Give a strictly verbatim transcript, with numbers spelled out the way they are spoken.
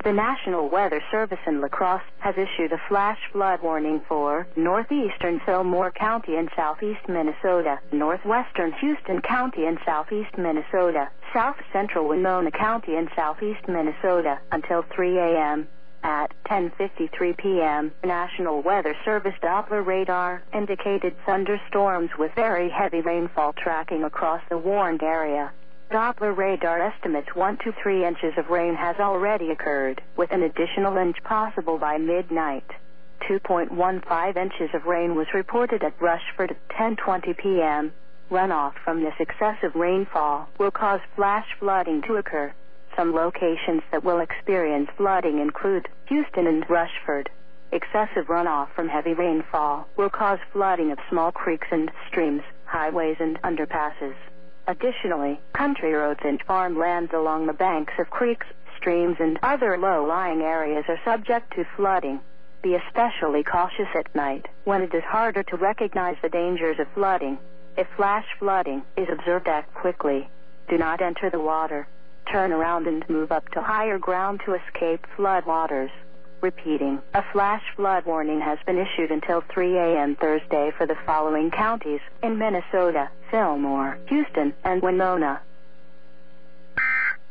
The National Weather Service in La Crosse has issued a flash flood warning for northeastern Fillmore County in southeast Minnesota, northwestern Houston County in southeast Minnesota, south central Winona County in southeast Minnesota until three a.m. At ten fifty-three p.m., National Weather Service Doppler radar indicated thunderstorms with very heavy rainfall tracking across the warned area. Doppler radar estimates one to three inches of rain has already occurred, with an additional inch possible by midnight. two point one five inches of rain was reported at Rushford at ten twenty p.m. Runoff from this excessive rainfall will cause flash flooding to occur. Some locations that will experience flooding include Houston and Rushford. Excessive runoff from heavy rainfall will cause flooding of small creeks and streams, highways and underpasses. Additionally, country roads and farmlands along the banks of creeks, streams, and other low-lying areas are subject to flooding. Be especially cautious at night, when it is harder to recognize the dangers of flooding. If flash flooding is observed, act quickly. Do not enter the water. Turn around and move up to higher ground to escape flood waters. Repeating, a flash flood warning has been issued until three a.m. Thursday for the following counties in Minnesota: Fillmore, Houston, and Winona.